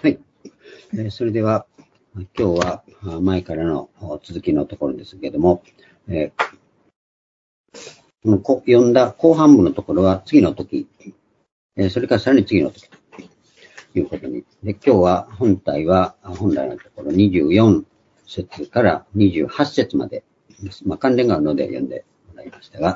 はい。それでは、今日は前からの続きのところですけれども、読んだ後半部のところは次の時、それからさらに次の時ということに。で、今日は本来のところ24節から28節までです。関連があるので読んでもらいましたが、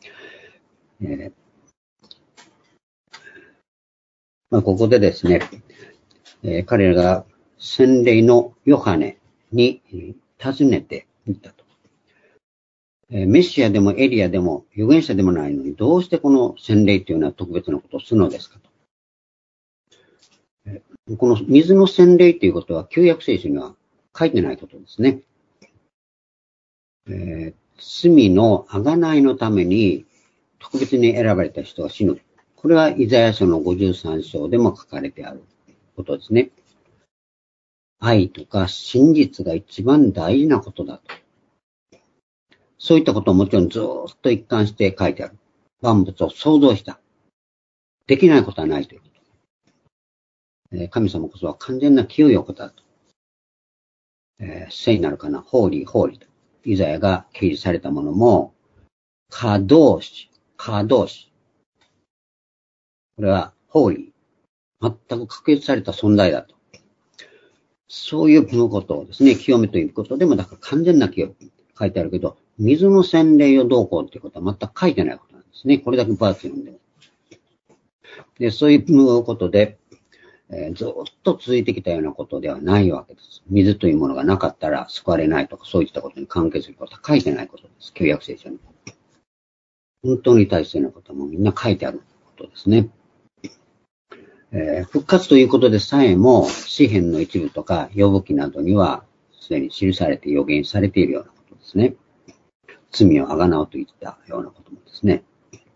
ここでですね、彼らが洗礼のヨハネに尋ねていったと。メシアでもエリアでも預言者でもないのに、どうしてこの洗礼というのは特別なことをするのですかと。この水の洗礼ということは旧約聖書には書いてないことですね。罪の贖いのために特別に選ばれた人が死ぬ。これはイザヤ書の53章でも書かれてあることですね。愛とか真実が一番大事なことだと。そういったことをもちろんずっと一貫して書いてある。万物を創造した。できないことはないということ。神様こそは完全な清いお方だと。聖なるかな、ホーリーと。イザヤが掲示されたものも、カドーシ。これは、ホーリー。全く確立された存在だと。そういうことをですね、清めということでも、だから完全な清い。書いてあるけど、水の洗礼をどうこうっていうことは全く書いてないことなんですね。これだけ分厚いので。で、そういうことで、ずっと続いてきたようなことではないわけです。水というものがなかったら救われないとか、そういったことに関係することは書いてないことです。旧約聖書に。本当に大切なことはもうみんな書いてあることですね。復活ということでさえも、詩篇の一部とか、呼ぶ記などには、すでに記されて予言されているようなことですね。罪をあがなうといったようなこともですね。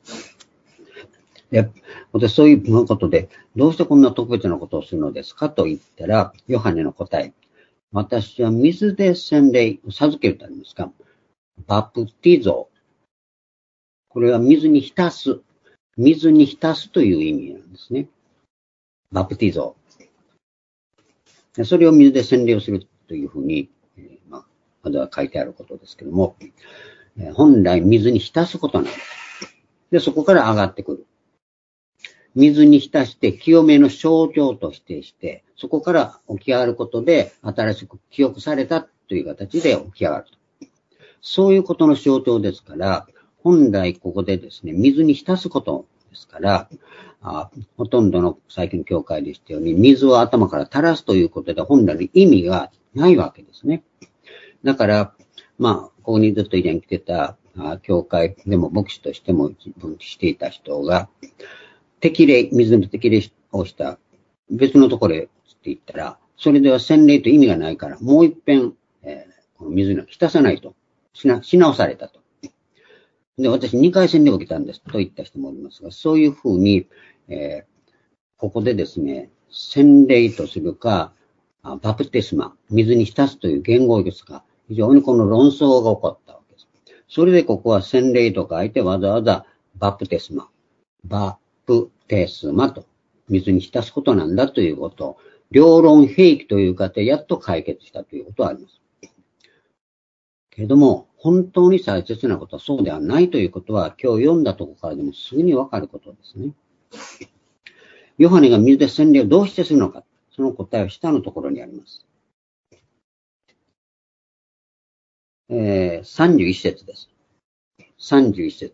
で、そういうことで、どうしてこんな特別なことをするのですかと言ったら、ヨハネの答え。私は水で洗礼を授けるとありますか。バプティゾ。これは水に浸す。水に浸すという意味なんですね。バプティゾ。それを水で洗礼をするというふうに、まずは書いてあることですけども、本来水に浸すことなんです。で、そこから上がってくる。水に浸して清めの象徴として、そこから起き上がることで新しく記憶されたという形で起き上がると。そういうことの象徴ですから、本来ここでですね、水に浸すことですから、ほとんどの最近の教会でしたように、水を頭から垂らすということで本来の意味がないわけですね。だから、ここにずっと以前来てた教会でも牧師としても分岐していた人が、水の適齢をした別のところへって言ったら、それでは洗礼と意味がないから、もう一遍、この水に浸さないと、し直されたと。で、私2回洗礼を受けたんですと言った人もおりますが、そういうふうに、ここでですね、洗礼とするか、バプテスマ、水に浸すという言語ですが、非常にこの論争が起こったわけです。それでここは洗礼と書いてわざわざバプテスマ、バプテスマと水に浸すことなんだということを、両論併記という過程やっと解決したということはあります。けれども、本当に大切なことはそうではないということは、今日読んだところからでもすぐにわかることですね。ヨハネが水で洗礼をどうしてするのか、その答えは下のところにあります。31節です。31節。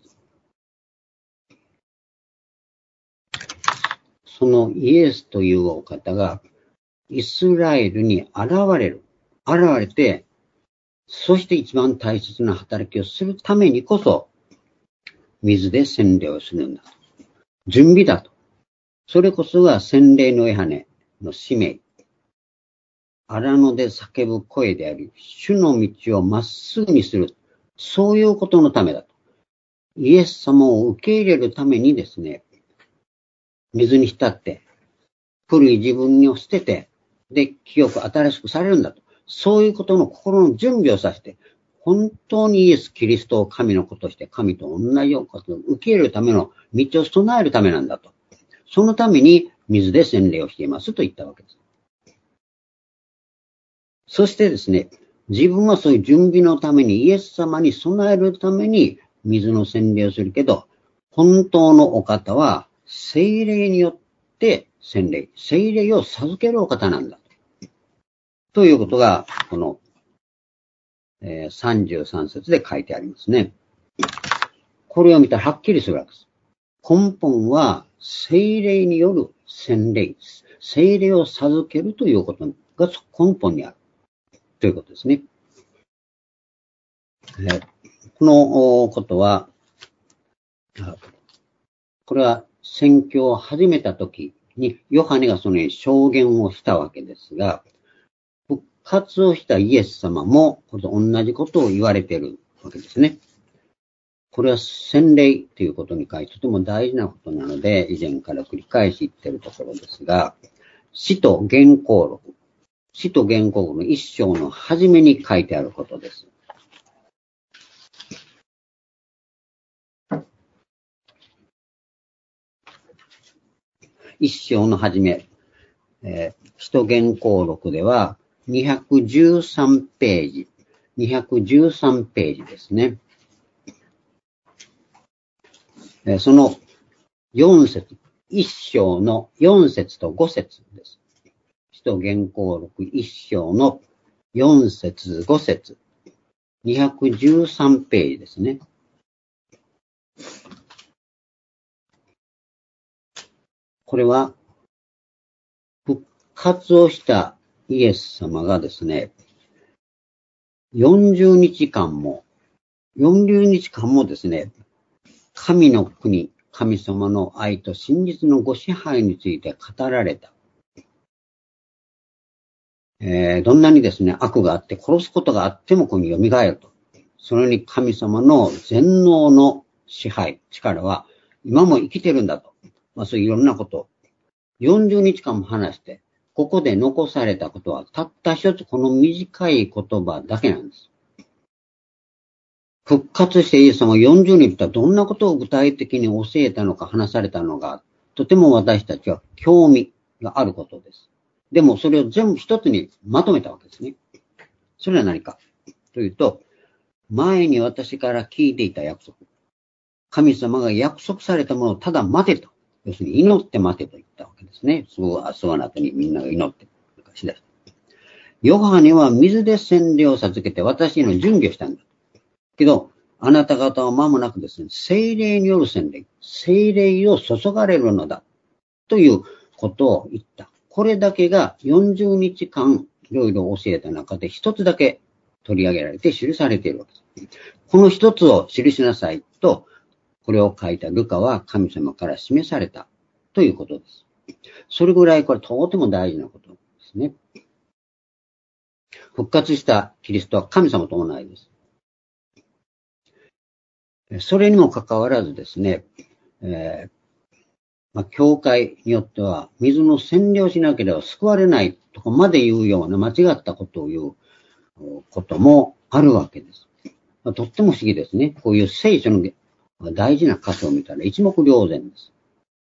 そのイエスというお方がイスラエルに現れる。現れて、そして一番大切な働きをするためにこそ、水で洗礼をするんだと。準備だと。それこそが洗礼のヨハネの使命。荒野で叫ぶ声であり、主の道をまっすぐにする。そういうことのためだと。イエス様を受け入れるためにですね、水に浸って、古い自分を捨てて、で、清く新しくされるんだと。そういうことの心の準備をさせて、本当にイエス・キリストを神の子として、神と同じようなことを受け入れるための道を備えるためなんだと。そのために水で洗礼をしていますと言ったわけです。 そしてですね、自分はそういう準備のために、イエス様に備えるために水の洗礼をするけど、本当のお方は聖霊によって洗礼、聖霊を授けるお方なんだ。ということが、この、33節で書いてありますね。これを見たらはっきりするわけです。根本は聖霊による洗礼です。聖霊を授けるということが根本にある。ということですね。このことは、これは宣教を始めた時にヨハネがそのように証言をしたわけですが、復活をしたイエス様も同じことを言われているわけですね。これは洗礼ということに関してとても大事なことなので、以前から繰り返し言っているところですが、使徒言行録の一章の初めに書いてあることです。一章の初め、使徒言行録では213ページですね。その4節、一章の4節と5節です。使徒言行録一章の4節5節、213ページですね。これは復活をしたイエス様がですね、40日間もですね、神の国、神様の愛と真実のご支配について語られた。どんなにですね、悪があって殺すことがあってもここに蘇ると。それに神様の全能の支配、力は今も生きてるんだと。そういういろんなことを40日間も話して、ここで残されたことはたった一つこの短い言葉だけなんです。復活してイエス様は40日とはどんなことを具体的に教えたのか話されたのか、とても私たちは興味があることです。でもそれを全部一つにまとめたわけですね。それは何かというと、前に私から聞いていた約束。神様が約束されたものをただ待てと。要するに祈って待てと言ったわけですね。その後にみんなが祈ってしだした。ヨハネは水で洗礼を授けて私の準備をしたんだ。けど、あなた方は間もなくですね、聖霊による洗礼、聖霊を注がれるのだ、ということを言った。これだけが40日間いろいろ教えた中で一つだけ取り上げられて記されているわけです。この一つを記しなさいと、これを書いたルカは神様から示されたということです。それぐらいこれとても大事なことですね。復活したキリストは神様と同じです。それにもかかわらずですね、教会によっては水の洗礼をしなければ救われないとかまで言うような間違ったことを言うこともあるわけです。とっても不思議ですね。こういう聖書の大事な箇所を見たら一目瞭然です。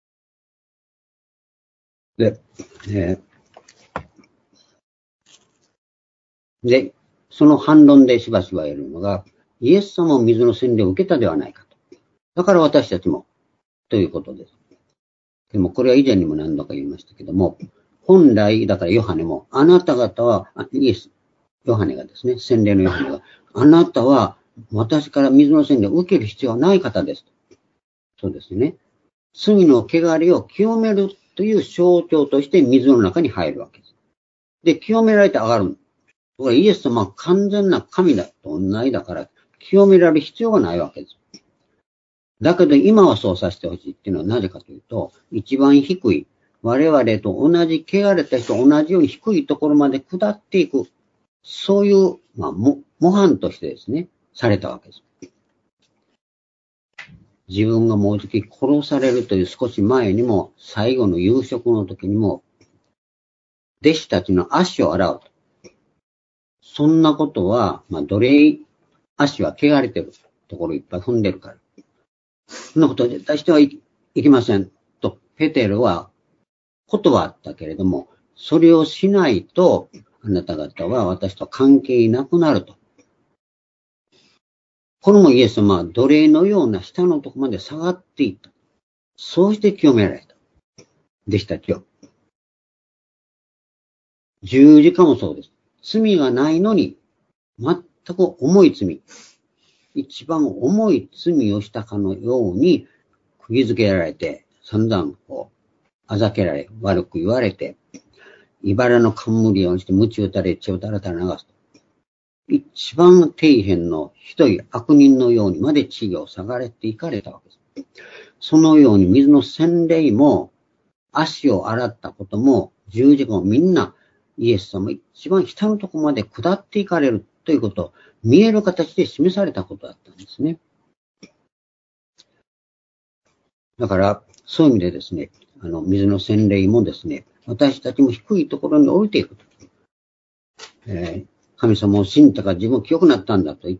で、その反論でしばしば言えるのが、イエス様も水の洗礼を受けたではないかと。だから私たちも、ということです。でもこれは以前にも何度か言いましたけども、本来、だからヨハネも、あなた方は、ヨハネがですね、洗礼のヨハネが、あなたは私から水の洗礼を受ける必要はない方です。そうですね。罪の汚れを清めるという象徴として水の中に入るわけです。で、清められて上がる。イエス様は完全な神だと同じだから、清められる必要がないわけです。だけど今はそうさせてほしいっていうのはなぜかというと、一番低い、我々と同じ汚れた人と同じように低いところまで下っていく、そういう、模範としてですね、されたわけです。自分がもうじき殺されるという少し前にも、最後の夕食の時にも、弟子たちの足を洗うと。そんなことは、奴隷、足は汚れてるところいっぱい踏んでるから。そんなことは絶対してはいけません。と、ペテロは断ったけれども、それをしないと、 あなた方は私と関係なくなると。これもイエス様は奴隷のような下のところまで下がっていった。そうして清められた。弟子たちを。十字架もそうです。罪がないのに、全く重い罪。一番重い罪をしたかのように、釘付けられて、散々あざけられ、悪く言われて、茨の冠をして、鞭打たれ、血をたらたら流す。一番底辺のひどい悪人のようにまで地位を下がれていかれたわけです。そのように水の洗礼も、足を洗ったことも、十字架もみんな、イエス様一番下のところまで下っていかれるということを見える形で示されたことだったんですね。だから、そういう意味でですね、水の洗礼もですね、私たちも低いところに降りていくと。神様を信じたから自分清くなったんだと言って、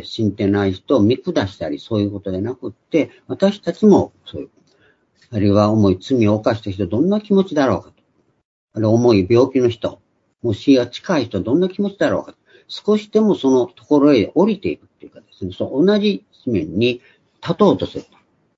信じてない人を見下したり、そういうことでなくって、私たちもそういう、あるいは重い罪を犯した人、どんな気持ちだろうかと。あるいは重い病気の人、もう死が近い人、どんな気持ちだろうかと。少しでもそのところへ降りていくっていうかですね、そう同じ地面に立とうとすると。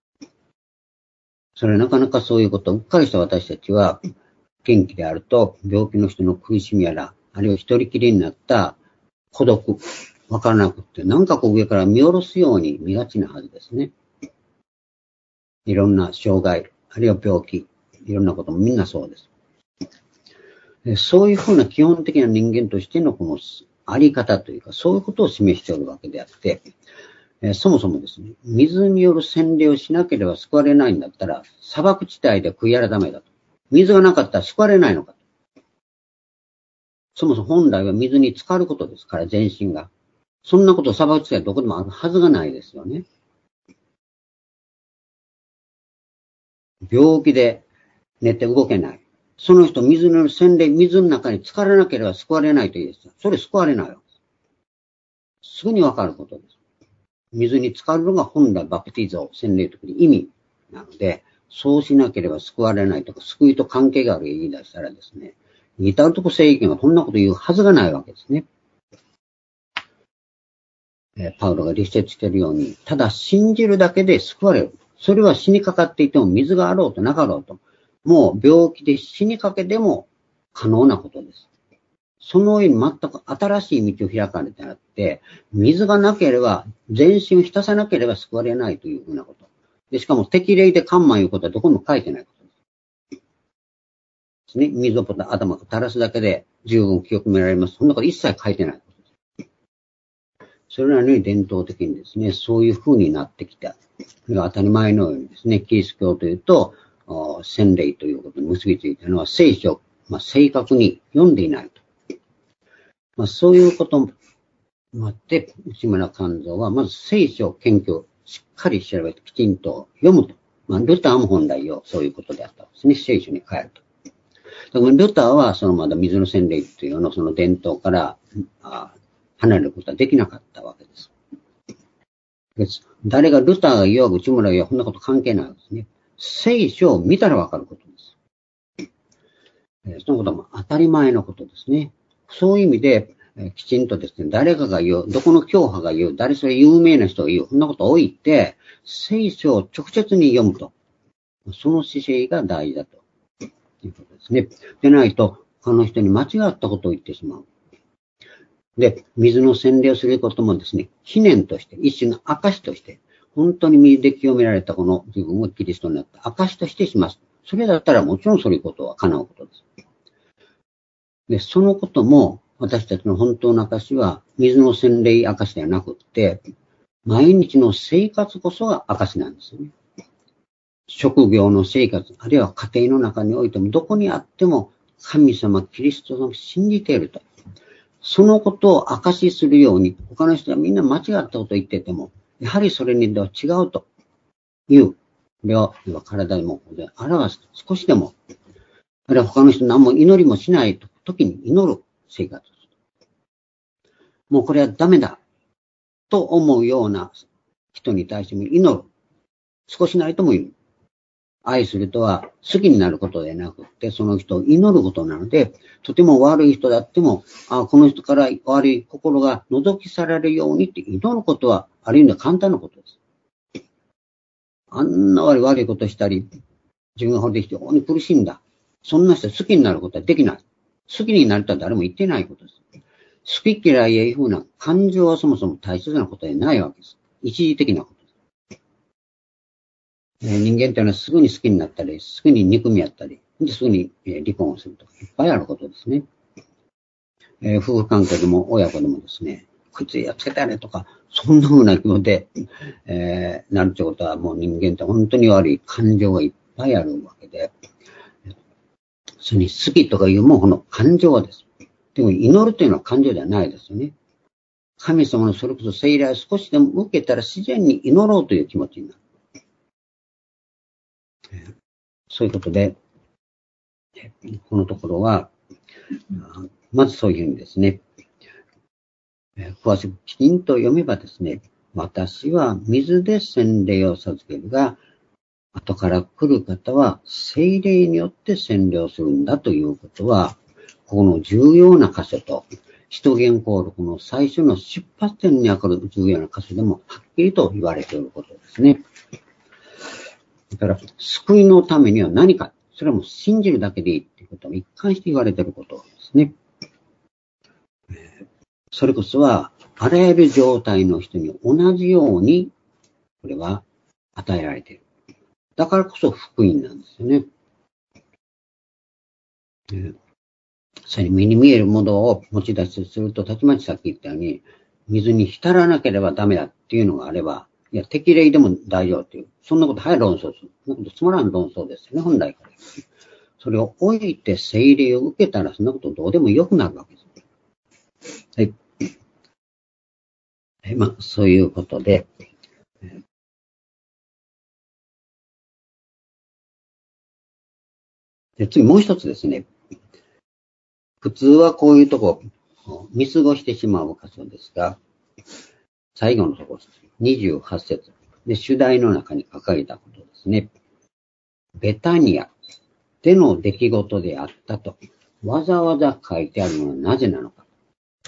それはなかなかそういうことをうっかりした私たちは、元気であると、病気の人の苦しみやら、あるいは一人きりになった孤独、わからなくって、なんか上から見下ろすように見がちなはずですね。いろんな障害、あるいは病気、いろんなこともみんなそうです。そういうふうな基本的な人間としてのこのあり方というか、そういうことを示しておるわけであって、そもそもですね、水による洗礼をしなければ救われないんだったら、砂漠地帯で悔い改めだと。水がなかったら救われないのかと。そもそも本来は水に浸かることですから、全身が。そんなこと砂漠地帯どこでもあるはずがないですよね。病気で寝て動けない。その人、水の洗礼、水の中に浸からなければ救われないと言うんです。それ救われないわけです。すぐにわかることです。水に浸かるのが本来バプティゾ、洗礼という意味なので、そうしなければ救われないとか、救いと関係がある言い出したらですね、至るとこ正義がこんなこと言うはずがないわけですね。パウロが立説しているように、ただ信じるだけで救われる。それは死にかかっていても水があろうとなかろうと、もう病気で死にかけても可能なことです。その上に全く新しい道を開かれてあって、水がなければ、全身を浸さなければ救われないというふうなこと。で、しかも適齢でカンマいうことはどこにも書いてないことですね。水を頭から垂らすだけで十分清められます。そんなこと一切書いてないことです。それなのに伝統的にですね、そういうふうになってきた。当たり前のようにですね、キリスト教というと、洗礼ということに結びついたのは聖書を、正確に読んでいないと。そういうこともあって、内村勘三は、まず聖書を研究、しっかり調べてきちんと読むと。ルターも本来そういうことであったんですね。聖書に変えると。だからルターは、まだ水の洗礼というのその伝統から離れることはできなかったわけです。誰がルターが言おう、内村が言おう、こんなこと関係ないわけですね。聖書を見たらわかることです。そのことも当たり前のことですね。そういう意味で、きちんとですね、誰かが言う、どこの教派が言う、誰それ有名な人が言う、そんなことを置いて、聖書を直接に読むと。その姿勢が大事だということですね。でないと、他の人に間違ったことを言ってしまう。で、水の洗礼をすることもですね、記念として、一種の証として、本当に水で清められたこの自分をキリストになった証としてします。それだったらもちろんそういうことは叶うことです。で、そのことも、私たちの本当の証は、水の洗礼証ではなくって、毎日の生活こそが証なんですよね。職業の生活、あるいは家庭の中においても、どこにあっても、神様、キリストを信じていると。そのことを証しするように、他の人はみんな間違ったことを言ってても、やはりそれにでは違うという、これは体でも表す。少しでも、あるいは他の人何も祈りもしない時に祈る生活。もうこれはダメだと思うような人に対しても祈る。少しなりとも言う。 愛するとは好きになることでなくて、その人を祈ることなので、とても悪い人だっても、この人から悪い心が覗き去られるようにって祈ることは、ある意味簡単なことです。あんな悪いことしたり、自分がこれで非常に苦しんだ。そんな人好きになることはできない。好きになるとは誰も言ってないことです。好き嫌いやいうふうな感情はそもそも大切なことでないわけです。一時的なことです。人間というのはすぐに好きになったり、すぐに憎み合ったり、すぐに離婚をするとか、いっぱいあることですね。夫婦関係でも親子でもですね、こいつやっつけたやれとか、そんな風な気持ちで、なるということはもう人間って本当に悪い感情がいっぱいあるわけで、それに好きとかいうもうこの感情はです。でも祈るというのは感情ではないですよね。神様のそれこそ聖霊を少しでも受けたら自然に祈ろうという気持ちになる。そういうことで、このところは、まずそういうふうにですね、詳しくきちんと読めばですね、私は水で洗礼を授けるが、後から来る方は聖霊によって洗礼をするんだということは、この重要な箇所と、使徒言行録の最初の出発点にあたる重要な箇所でもはっきりと言われていることですね。だから、救いのためには何か、それはもう信じるだけでいいということを一貫して言われていることですね。それこそは、あらゆる状態の人に同じように、これは与えられている。だからこそ福音なんですよね。それに目に見えるものを持ち出しすると、たちまちさっき言ったように、水に浸らなければダメだっていうのがあれば、いや、適齢でも大丈夫っていう。そんなこと、はい、論争する。そんなことつまらん論争ですよね、本来から。それを置いて聖霊を受けたら、そんなことどうでもよくなるわけです。はい。そういうことで、次もう一つですね。普通はこういうとこ、見過ごしてしまう箇所ですが、最後のところです。28節。で、主題の中に書かれたことですね。ベタニアでの出来事であったと、わざわざ書いてあるのはなぜなのか。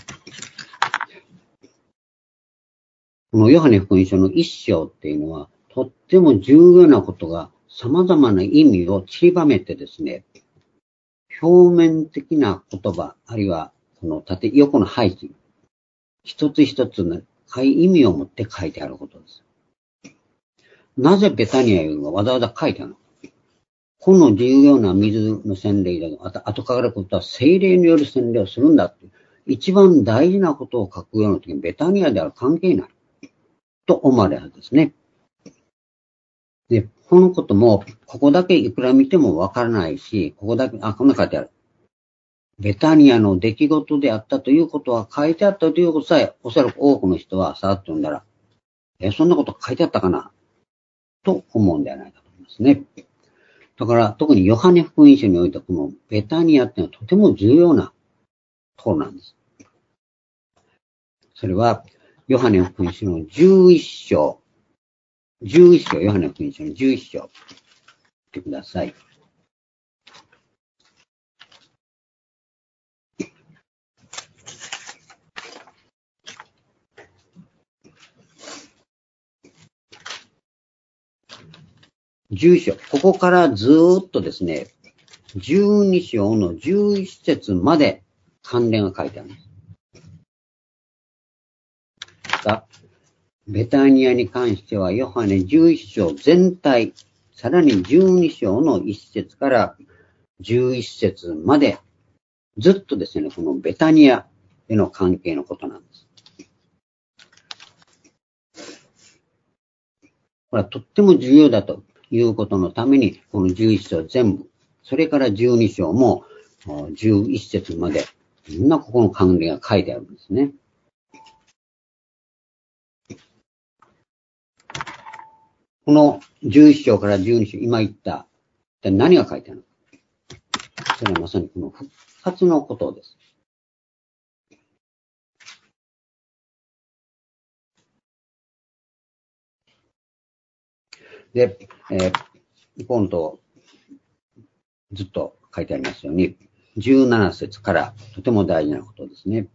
このヨハネ福音書の一章っていうのは、とっても重要なことが様々な意味を散りばめてですね、表面的な言葉、あるいはこの縦横の配置、一つ一つの意味を持って書いてあることです。なぜベタニアいうのがわざわざ書いてあるのか。この重要な水の洗礼だと、後から来ることは聖霊による洗礼をするんだっていう、一番大事なことを書くような時にベタニアでは関係ない。と思われるはずですね。で、このことも、ここだけいくら見てもわからないし、ここだけ、こんな書いてある。ベタニアの出来事であったということは書いてあったということさえ、おそらく多くの人はさーっと読んだら、そんなこと書いてあったかなと思うんではないかと思いますね。だから、特にヨハネ福音書においてこのベタニアっていうのはとても重要なところなんです。それは、ヨハネ福音書の11章、ヨハネ福音書の11章、見てください。11章。ここからずーっとですね、12章の11節まで関連が書いてあるんです。ベタニアに関しては、ヨハネ11章全体、さらに12章の1節から11節まで、ずっとですね、このベタニアでの関係のことなんです。これはとっても重要だということのために、この11章全部、それから12章も11節まで、みんなここの関連が書いてあるんですね。この11章から12章、今言った、何が書いてあるのか。それはまさにこの復活のことです。で、 このとずっと書いてありますように、17節からとても大事なことですね。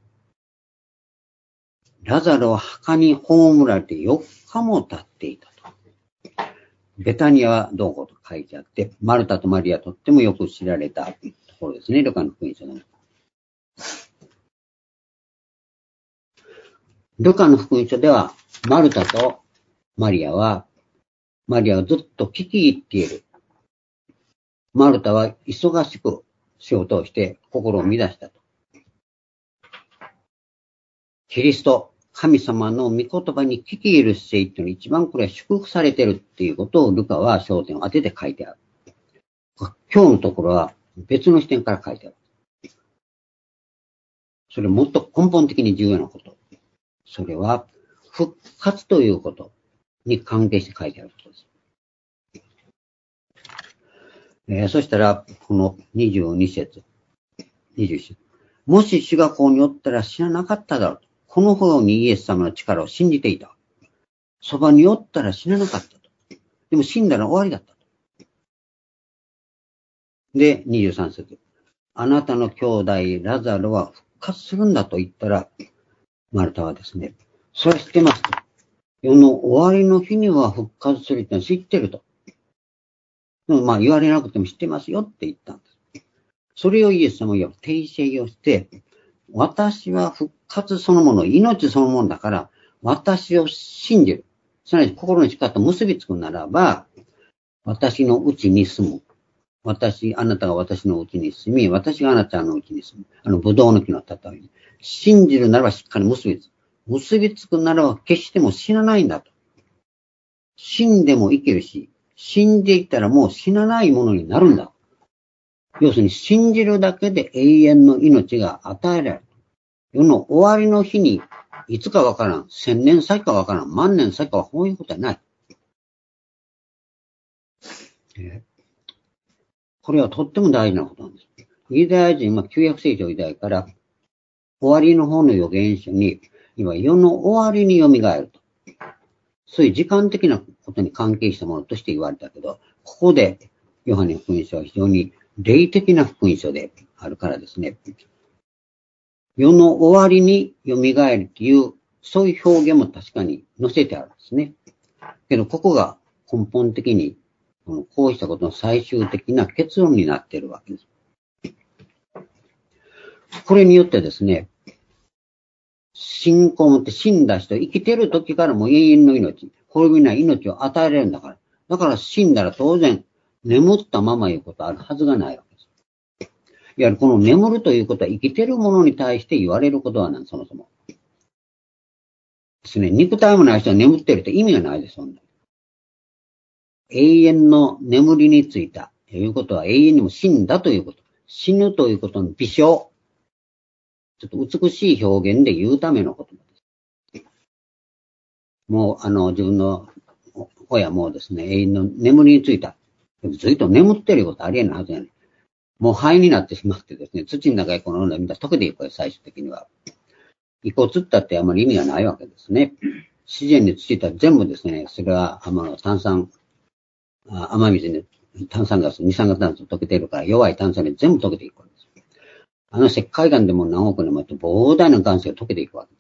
ラザロは墓に葬られて4日も経っていたと。ベタニアはどうこと書いてあって、マルタとマリアとってもよく知られたところですね、ルカの福音書でも。ルカの福音書では、マルタとマリアはずっと聞き入っている。マルタは忙しく仕事をして心を乱したと。キリスト、神様の御言葉に聞き入る姿勢っていうのは一番これは祝福されているっていうことをルカは焦点を当てて書いてある。今日のところは別の視点から書いてある。それもっと根本的に重要なこと。それは復活ということに関係して書いてあることです。そしたら、この22節、21節。もし主がここにおったら知らなかっただろうと。このほどにイエス様の力を信じていた。そばにおったら死ななかったと。でも死んだら終わりだったと。で、23節。あなたの兄弟ラザロは復活するんだと言ったら、マルタはですね、それは知ってますと。世の終わりの日には復活するってのは知ってると。でも言われなくても知ってますよって言ったんです。それをイエス様は訂正をして、私は復活そのもの、命そのものだから、私を信じる。すなわち心の力と結びつくならば、私のうちに住む。あなたが私のうちに住み、私があなたのうちに住む。ブドウの木の例えに。信じるならばしっかり結びつく。結びつくならば決しても死なないんだと。死んでも生きるし、死んでいったらもう死なないものになるんだ。要するに信じるだけで永遠の命が与えられる。世の終わりの日にいつかわからん。1000年先かわからん。万年先かはこういうことはない。これはとっても大事なことなんです。ユダヤ人は旧約聖書時代から終わりの方の預言書に、今世の終わりに蘇ると。そういう時間的なことに関係したものとして言われたけど、ここでヨハネの福音書は非常に霊的な福音書であるからですね。世の終わりに蘇るという、そういう表現も確かに載せてあるんですね。けど、ここが根本的に、こうしたことの最終的な結論になっているわけです。これによってですね、信仰を持って死んだ人、生きてる時からもう永遠の命、滅びない命を与えられるんだから。だから死んだら当然、眠ったままいうことあるはずがないわけです。いわゆるこの眠るということは生きてるものに対して言われることはなん、そもそも。ですね、肉体もない人は眠ってるって意味がないです、そんな。永遠の眠りについたということは永遠にも死んだということ。死ぬということの微笑。ちょっと美しい表現で言うためのことです。もう自分の親もですね、永遠の眠りについた。ずっと眠ってることありえないはずやねん。もう灰になってしまってですね、土の中へこのみんな溶けていくから最終的には。遺骨ったってあまり意味がないわけですね。自然についたら全部ですね、それは炭酸、雨水に炭酸ガス、二酸化炭素溶けているから弱い炭酸で全部溶けていくわけです。石灰岩でも何億年もやって膨大な岩石が溶けていくわけです。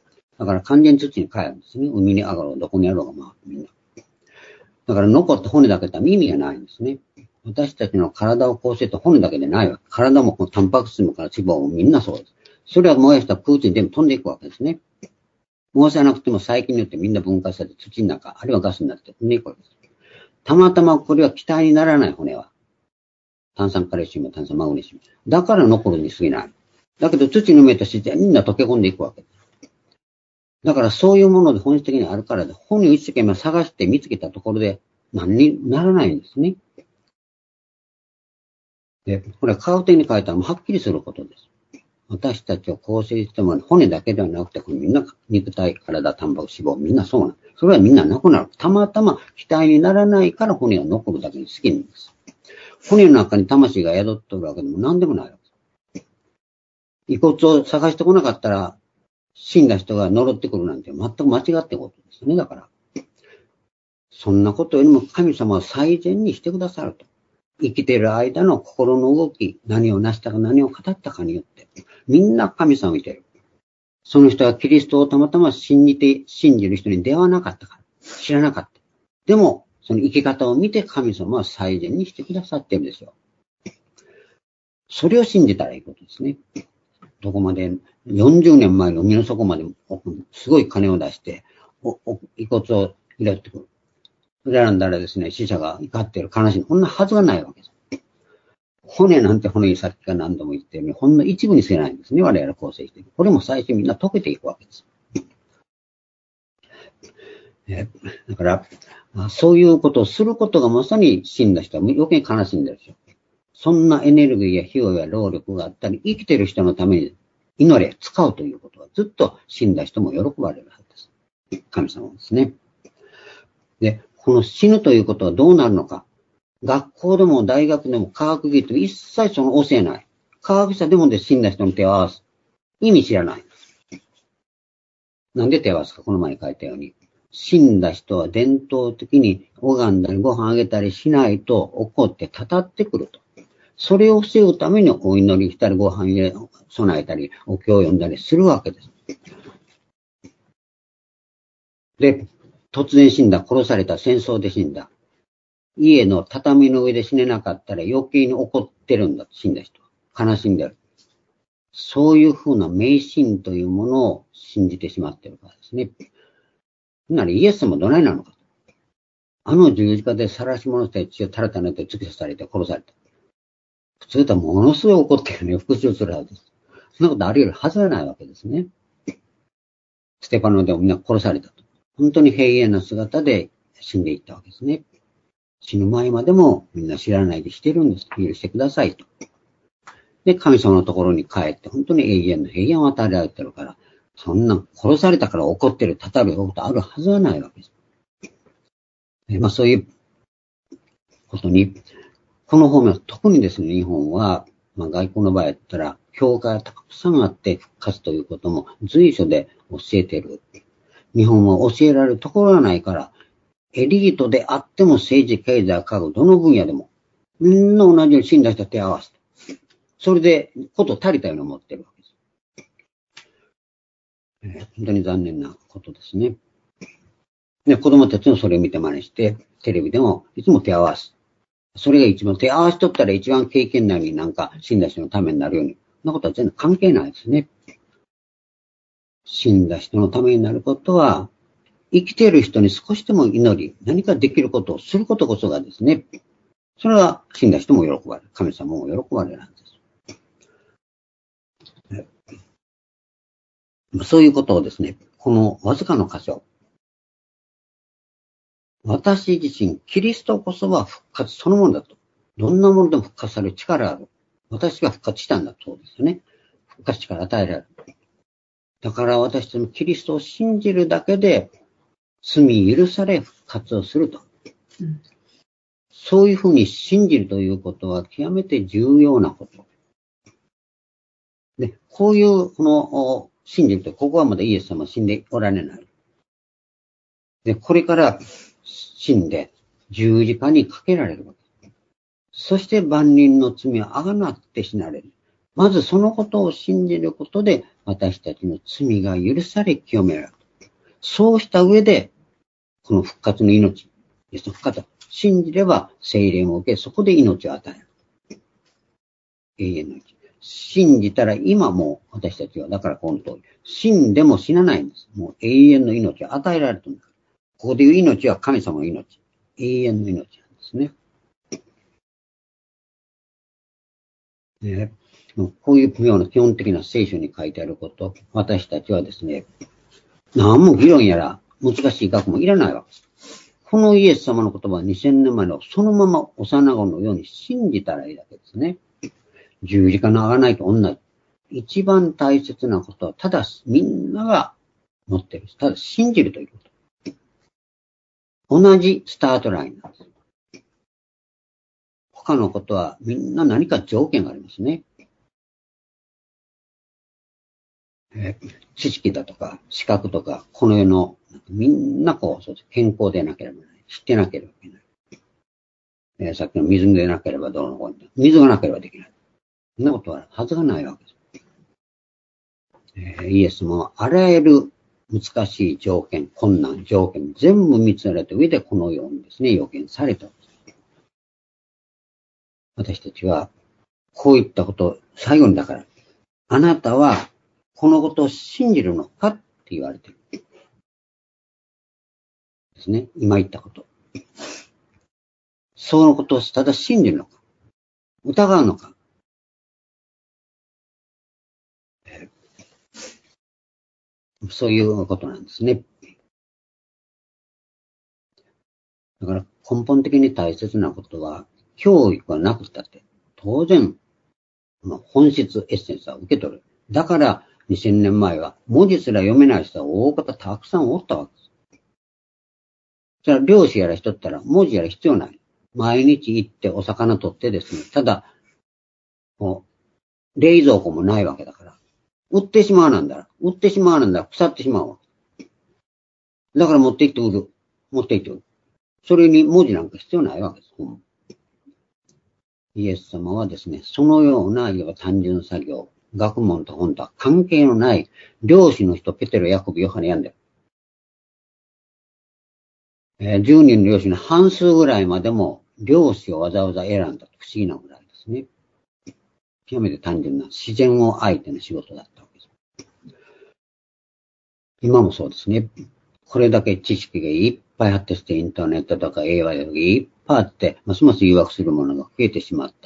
だから完全に土に帰るんですね。海に上がろう、どこにあろうがみんな。だから残った骨だけって意味がないんですね。私たちの体を構成と骨だけでないわけ。体もこのタンパク質もから脂肪もみんなそうです。それは燃やしたら空中に全部飛んでいくわけですね。燃やさなくても細菌によってみんな分解されて土の中、あるいはガスになって飛んでいくわけです。たまたまこれは気体にならない骨は。炭酸カルシウム、炭酸マグネシウム。だから残るに過ぎない。だけど土に埋めた自然にみんな溶け込んでいくわけです。だからそういうもので本質的にあるからで、本を一生懸命探して見つけたところで何にならないんですね。で、これはカウテンに書いたらもうはっきりすることです。私たちを構成しても骨だけではなくて、みんな肉体、体、タンパク、脂肪、みんなそうなんです。それはみんななくなる。たまたま気体にならないから骨が残るだけに好きなんです。骨の中に魂が宿っておるわけでも何でもないわけです。遺骨を探してこなかったら、死んだ人が呪ってくるなんて全く間違ってることですね。だから。 そんなことよりも神様は最善にしてくださると。生きている間の心の動き、何を成したか何を語ったかによって、みんな神様を見ている。その人はキリストをたまたま信じる人に出会わなかったから、知らなかった。でも、その生き方を見て神様は最善にしてくださっているんですよ。それを信じたらいいことですね。どこまで、40年前の海の底まですごい金を出して、遺骨を入れてくる。選んだらですね、死者が怒っている悲しい。こんなはずがないわけです。骨なんて骨にさっきから何度も言っているように、ほんの一部に過ぎないんですね。我々構成している。これも最初みんな溶けていくわけです。だから、そういうことをすることがまさに死んだ人は余計に悲しんでるでしょ。そんなエネルギーや費用や労力があったり、生きている人のために祈れ、使うということはずっと死んだ人も喜ばれるはずです。神様ですね。で、この死ぬということはどうなるのか。学校でも大学でも科学技術でも一切その教えない。科学者でも死んだ人の手を合わす。意味知らない。なんで手を合わすか、この前に書いたように。死んだ人は伝統的に拝んだりご飯あげたりしないと怒ってたたってくると。それを防ぐためにお祈りしたりご飯備えたりお経を読んだりするわけです。で、突然死んだ、殺された、戦争で死んだ。家の畳の上で死ねなかったら余計に怒ってるんだ、死んだ人は。悲しんでる。そういうふうな迷信というものを信じてしまっているからですね。ならイエス様どないなのか。あの十字架で晒し者して血を垂れたので突き刺されて殺された。普通とはものすごい怒ってるね、復讐するはずです。そんなことあり得るはずがないわけですね。ステパノでもみんな殺されたと。本当に平安な姿で死んでいったわけですね。死ぬ前までもみんな知らないでしてるんです。許してくださいと。で、神様のところに帰って本当に永遠の平安を与えられてるから、そんな殺されたから怒ってる、たたることあるはずはないわけです。そういうことに、この方面は特にですね、日本は、外交の場合やったら、教会がたくさんあって復活ということも随所で教えている。日本は教えられるところがないから、エリートであっても政治、経済、科学、どの分野でも、みんな同じように死んだ人と手を合わせて。それで、こと足りたように思ってるわけです。本当に残念なことですね。で、子供たちもそれを見て真似して、テレビでもいつも手を合わす。それが一番、手合わしとったら一番経験なりになんか死んだ人のためになるように。そんなことは全然関係ないですね。死んだ人のためになることは、生きている人に少しでも祈り、何かできることをすることこそがですね、それは死んだ人も喜ばれる。神様も喜ばれるはずです。そういうことをですね、このわずかの箇所、私自身、キリストこそは復活そのものだと。どんなものでも復活される力がある。私が復活したんだそうですよね。復活力与えられる。だから私たちもキリストを信じるだけで罪許され復活をすると。そういうふうに信じるということは極めて重要なこと。で、こういうこの信じると、ここはまだイエス様は死んでおられない。で、これから死んで十字架にかけられるわけ。そして万人の罪はあがなって死なれる。まずそのことを信じることで私たちの罪が許され清められる。そうした上で、この復活の命、復活を信じれば聖霊を受け、そこで命を与える。永遠の命。信じたら今もう私たちは、だからこの通り、死んでも死なないんです。もう永遠の命を与えられると。ここでいう命は神様の命。永遠の命なんですね。こういうような基本的な聖書に書いてあること、私たちはですね、何も議論やら難しい学もいらないわけです。このイエス様の言葉は2000年前のそのまま幼子のように信じたらいいだけですね。十字架の贖いと同じ。一番大切なことは、ただみんなが持っている。ただ信じるということ。同じスタートラインなんです。他のことはみんな何か条件がありますね。知識だとか資格とかこの世のみんな健康でなければならない。 知ってなければいけない。さっきの水でなければどうのこうの。水がなければできない。そんなことははずがないわけです。イエスもあらゆる難しい条件、困難、条件、全部見つめられた上でこのようにですね、予言されたんです。私たちは、こういったことを最後にだから、あなたはこのことを信じるのかって言われてる。ですね。今言ったこと。そのことをただ信じるのか、疑うのか。そういうことなんですね。だから根本的に大切なことは、教育がなくったって、当然、本質、エッセンスは受け取る。だから、2000年前は、文字すら読めない人は大方たくさんおったわけです。それは漁師やらしとったら、文字やら必要ない。毎日行ってお魚取ってですね、ただ、冷蔵庫もないわけだから、売ってしまうなんだら、腐ってしまうわ。だから持って行って売る。持って行って売る。それに文字なんか必要ないわけです。イエス様はですね、そのような、いわば単純作業、学問と本とは関係のない、漁師の人、ペテロ、ヤコブ、ヨハネ、ヤンデル。10人の漁師の半数ぐらいまでも、漁師をわざわざ選んだ。不思議なぐらいですね。極めて単純な自然を相手の仕事だったわけです。今もそうですね。これだけ知識がいっぱい発達してインターネットとか AI とかいっぱいあって、ますます誘惑するものが増えてしまった。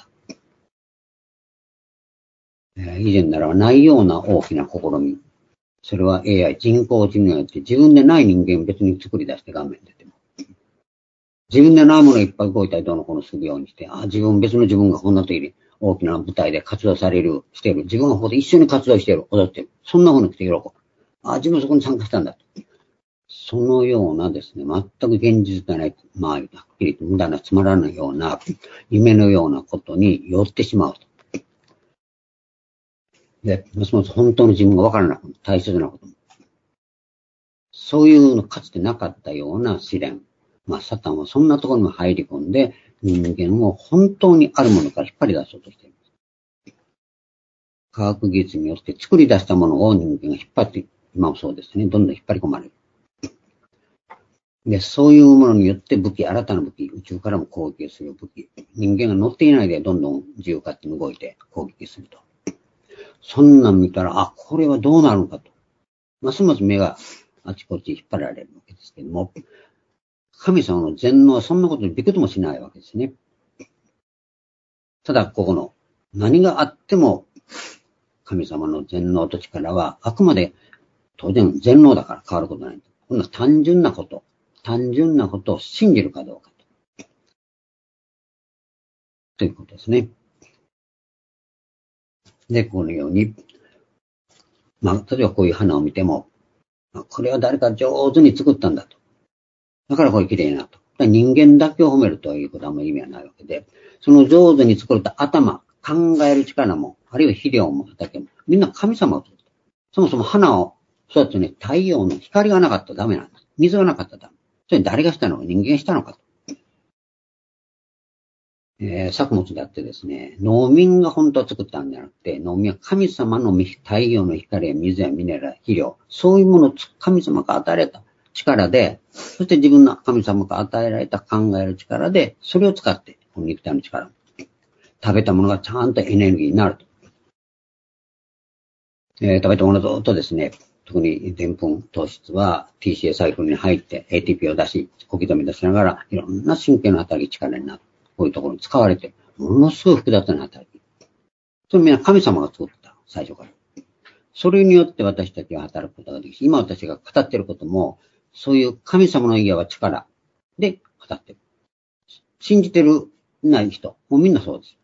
以前ならばないような大きな試み。それは AI、人工知能によって自分でない人間を別に作り出して画面出ても。自分でないものをいっぱい動いたりどうのこうのするようにして、別の自分がこんな時に大きな舞台で活動している。自分がここで一緒に活動している、踊っている。そんな風に来て喜ぶ。自分そこに参加したんだ。そのようなですね、全く現実でない、はっきりと無駄なつまらないような、夢のようなことに寄ってしまうと。で、ますます本当の自分がわからなくなる。大切なこと。そういうのかつてなかったような試練。サタンはそんなところにも入り込んで、人間を本当にあるものから引っ張り出そうとしています。科学技術によって作り出したものを人間が引っ張って、今もそうですね、どんどん引っ張り込まれる。で、そういうものによって新たな武器、宇宙からも攻撃する武器。人間が乗っていないでどんどん自由勝手に動いて攻撃すると。そんなん見たら、これはどうなるのかと。ますます目があちこち引っ張られるわけですけども、神様の全能はそんなことにびくともしないわけですね。ただ、ここの何があっても、神様の全能と力はあくまで当然全能だから変わることない。こんな単純なことを信じるかどうかということですね。で、このように、例えばこういう花を見ても、これは誰か上手に作ったんだと。だからこれ綺麗なと。人間だけを褒めるということはあんまり意味はないわけで、その上手に作った頭、考える力も、あるいは肥料も畑も、みんな神様を作った。そもそも花を育ててね、太陽の光がなかったらダメなんです。水がなかったらダメ。それ誰がしたのか、人間がしたのかと。作物であってですね、農民が本当は作ったんじゃなくて、農民は神様の太陽の光や水やミネラル、肥料、そういうものを神様が与えられた力で、そして自分の神様が与えられた考える力で、それを使って、この肉体の力、食べたものがちゃんとエネルギーになると。食べたものずっとですね、特にでんぷん糖質は TCA サイクルに入って ATP を出し、小刻み出しながら、いろんな神経の働き力になる。こういうところに使われて、ものすごい複雑な働き。それみんな神様が作った、最初から。それによって私たちは働くことができる。今私が語っていることも、そういう神様のいわば力で語っている。信じてるない人、もうみんなそうです。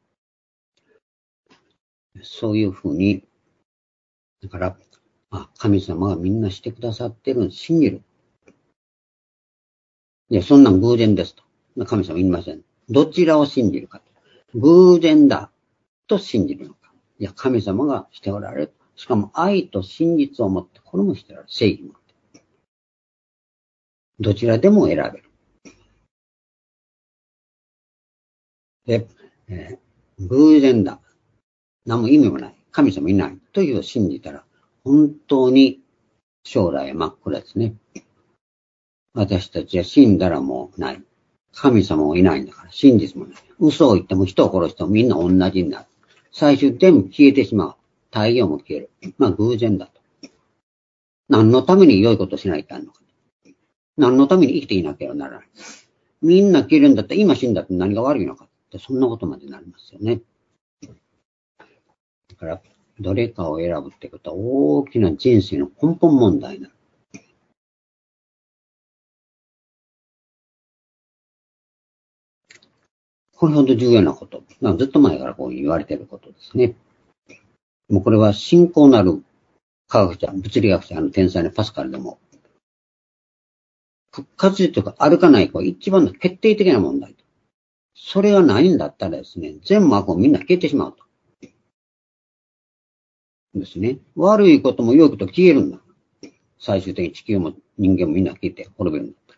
そういうふうに、だから、神様がみんなしてくださってるのを信じる。いや、そんなん偶然ですと。神様言いません。どちらを信じるか。偶然だと信じるのか。いや、神様がしておられる。しかも愛と真実を持って、これもしておられる。正義を持って。どちらでも選べる。 で、偶然だ。何も意味もない。神様いない。というを信じたら、本当に将来は真っ暗ですね。私たちは死んだらもうない。神様もいないんだから、真実もない。嘘を言っても人を殺してもみんな同じになる。最終全部消えてしまう。太陽も消える。偶然だと。何のために良いことをしないとあるのか。何のために生きていなければならない。みんな消えるんだったら今死んだって何が悪いのかって、そんなことまでなりますよね。だから、どれかを選ぶってことは大きな人生の根本問題になる。これほど重要なこと。ずっと前からこう言われていることですね。もうこれは信仰なる科学者、物理学者の天才のパスカルでも、復活というかあるかないかは一番の決定的な問題。それがないんだったらですね、全悪もみんな消えてしまうと。ですね。悪いことも良いこと消えるんだ。最終的に地球も人間もみんな消えて滅びるんだ。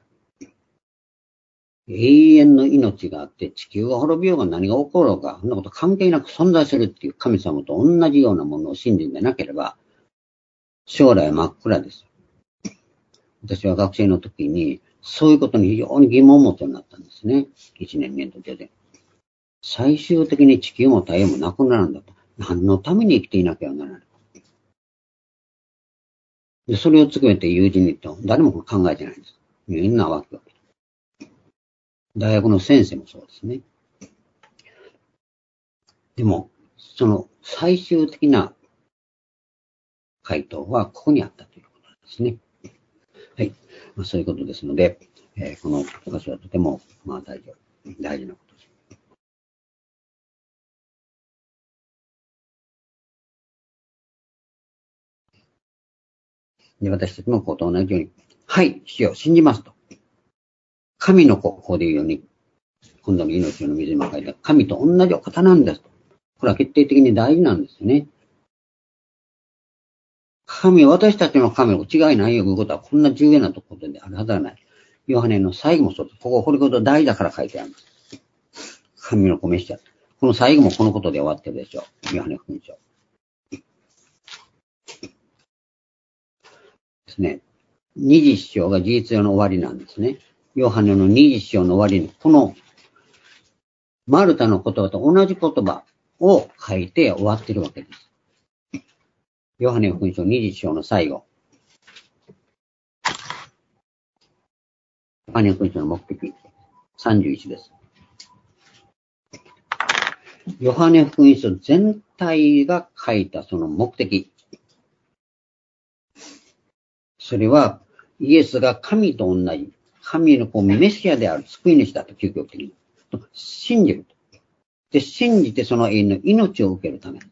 永遠の命があって地球が滅びようが何が起ころうが、そんなこと関係なく存在するっていう神様と同じようなものを信じてなければ、将来は真っ暗です。私は学生の時に、そういうことに非常に疑問を持つようになったんですね。1年、2年途中で。最終的に地球も太陽もなくなるんだと。何のために生きていなきゃならない。で、それをつくめて友人に言っても、誰も考えてないんです。みんなわけわけ。大学の先生もそうですね。でも、その最終的な回答はここにあったということですね。はい。そういうことですので、この箇所はとても、大事なことです。で、私たちもこうと同じように、はい、主よ、信じますと。神の子、ここで言うように、今度の命の水に書いた神と同じお方なんですと。これは決定的に大事なんですよね。神、私たちの神の違いないよということはこんな重要なところであるはずはない。ヨハネの最後もそうです。ここれほど大事だから書いてあります。神の子メシア。この最後もこのことで終わってるでしょう。ヨハネ福音書。ですね。20章が事実上の終わりなんですね。ヨハネの20章の終わりに、このマルタの言葉と同じ言葉を書いて終わってるわけです。ヨハネ福音書20章の最後。ヨハネ福音書の目的。31です。ヨハネ福音書全体が書いたその目的。それは、イエスが神と同じ、神の子メシアである救い主だと究極的に。信じる。で、信じてその永遠の命を受けるため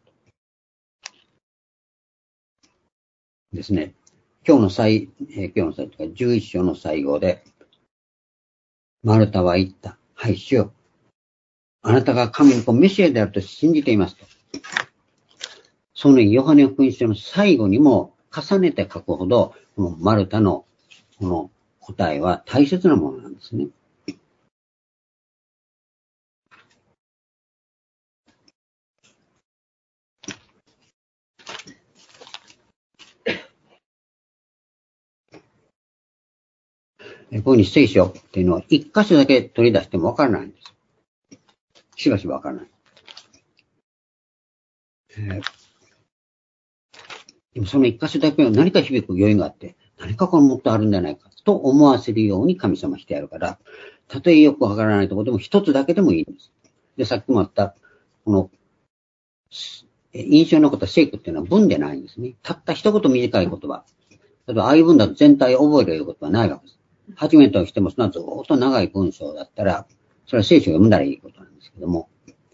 ですね。今日の最というか11章の最後で、マルタは言った。はい、主よ。あなたが神の子メシアであると信じていますと。そのヨハネ福音書の最後にも重ねて書くほど、このマルタのこの答えは大切なものなんですね。こういうふうに聖書っていうのは一箇所だけ取り出してもわからないんです。しばしばわからない。でもその一箇所だけは何か響く余韻があって、何かこれもっとあるんじゃないかと思わせるように神様してやるから、たとえよくわからないところでも一つだけでもいいんです。で、さっきもあった、この、印象に残った聖句っていうのは文でないんですね。たった一言短い言葉。例えば、ああいう文だと全体を覚えるようなことはないわけです。初めとしても、そのずっと長い文章だったら、それは聖書を読んだらいいことなんですけども、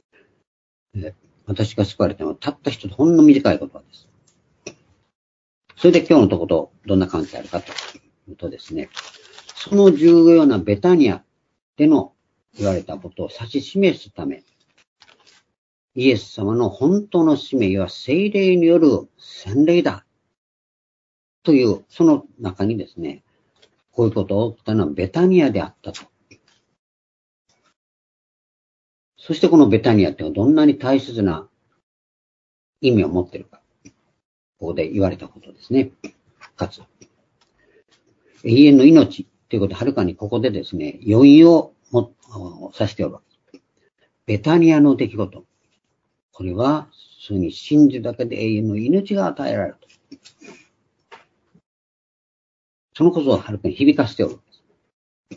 私が救われたのはたった一つほんの短い言葉です。それで今日のところとどんな関係あるかというとですね、その重要なベタニアでの言われたことを指し示すため、イエス様の本当の使命は聖霊による洗礼だという、その中にですね、こういうことを起きたのはベタニアであったと。 そしてこのベタニアっていうのはどんなに大切な意味を持っているか。ここで言われたことですね。かつ、永遠の命ということで、はるかにここでですね、余韻を指しておるわけです。ベタニアの出来事。これは、普通に信じるだけで永遠の命が与えられると。そのことをはるかに響かせておるわけです。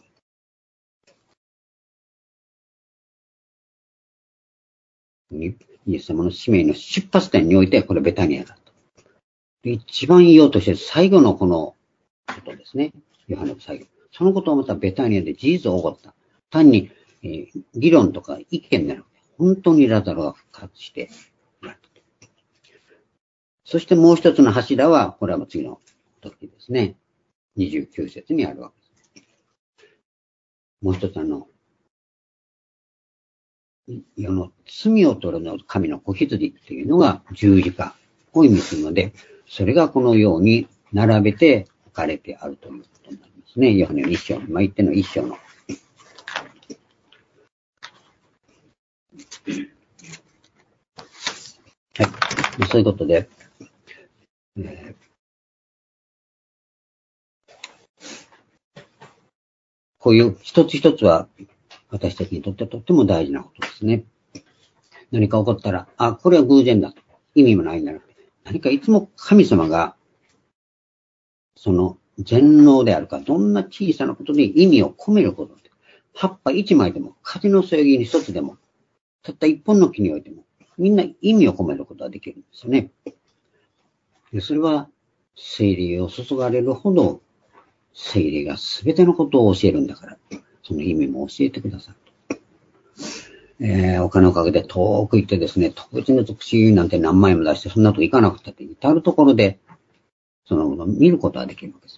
イエス様の使命の出発点において、これベタニアだと。一番言おうとしている最後のこのことですね。ヨハネの最後。そのことをまたベタニアで事実を起こった。単に、議論とか意見になる。本当にラザロが復活している。そしてもう一つの柱は、これは次の時ですね。29節にあるわけです。もう一つ世の罪を取るの神の子羊っていうのが十字架を意味するので、それがこのように並べて置かれてあるということになりますね。ヨハネの一章、今言っての一章の。はい。そういうことで、こういう一つ一つは私たちにとってとっても大事なことですね。何か起こったら、これは偶然だと。意味もないんだな。何かいつも神様が、その全能であるか、どんな小さなことで意味を込めることで、葉っぱ一枚でも、風のそよぎに一つでも、たった一本の木においても、みんな意味を込めることができるんですよね。でそれは、聖霊を注がれるほど、聖霊がすべてのことを教えるんだから、その意味も教えてください。お金をかけて遠く行ってですね、特別な特集なんて何枚も出して、そんなとこ行かなくたって、至るところで、そのものを見ることができるわけです。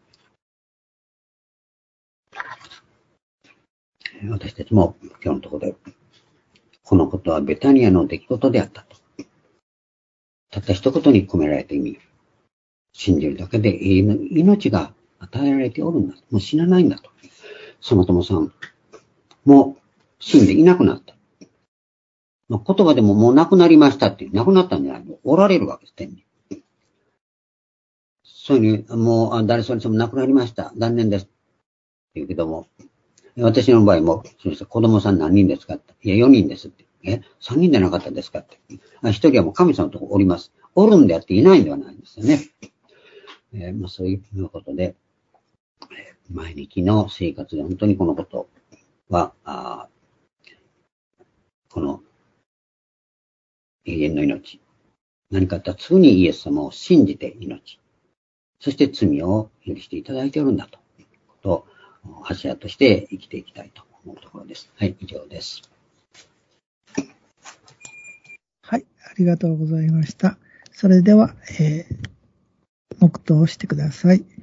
私たちも今日のところで、このことはベタニアの出来事であったと。たった一言に込められた意味。信じるだけで永遠の命が与えられておるんだ。もう死なないんだと。その友さんも死んでいなくなった。言葉でももう亡くなりましたって亡くなったんじゃないの。おられるわけです、天に。そういうふうに、もう、誰それも亡くなりました。残念です。って言うけども、私の場合も、そうです子供さん何人ですかって。いや、4人ですって。3人でなかったですかって。1人はもう神様のところおります。おるんであっていないんではないんですよね。そういうことで、毎日の生活で本当にこのことは、この永遠の命。何かあったらすぐにイエス様を信じて命。そして罪を許していただいているんだということを柱として生きていきたいと思うところです。はい、以上です。 はい、ありがとうございました。それでは、黙祷をしてください。